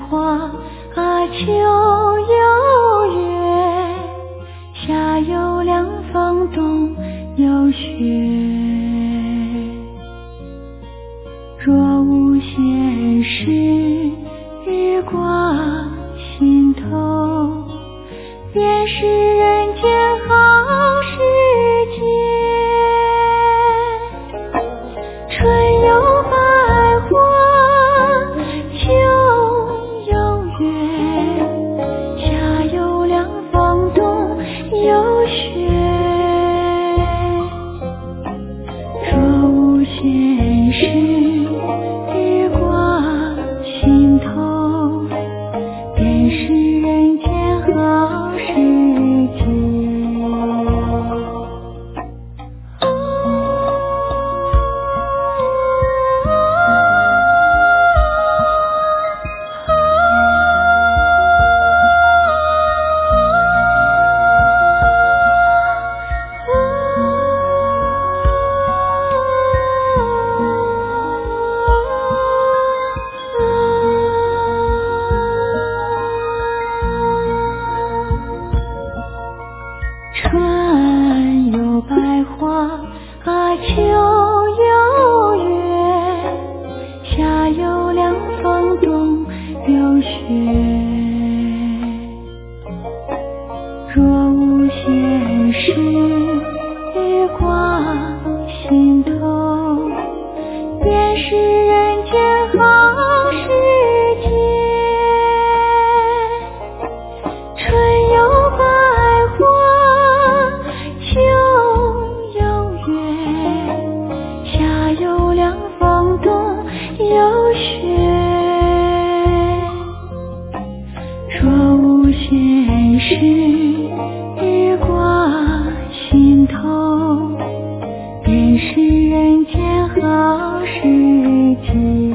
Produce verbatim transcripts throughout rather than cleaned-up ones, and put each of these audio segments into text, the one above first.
花，秋有月，夏有凉风，冬有雪。若无闲事，日挂心头，便是人间好时节。春有百花，秋有月，夏有凉风，冬有雪。若无闲事，日挂心头，便是人间好时节。春有百花，秋有月，夏有凉风，冬有雪。若无闲事，日挂心头，便是人间好时节。春有百花，秋有月，夏有凉风，冬有雪。若无闲事，日挂心头，便是人间好时节。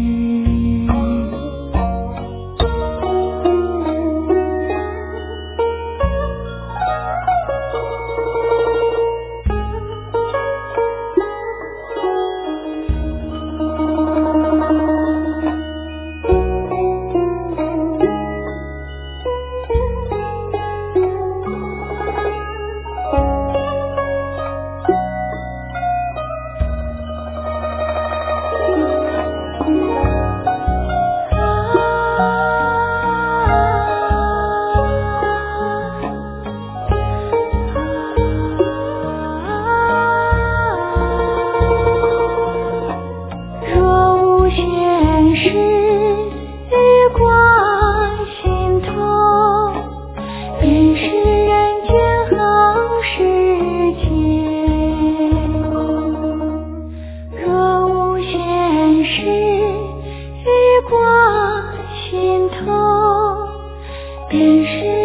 闲事，日挂心头，便是人间好时节。若无闲事，日挂心头，便是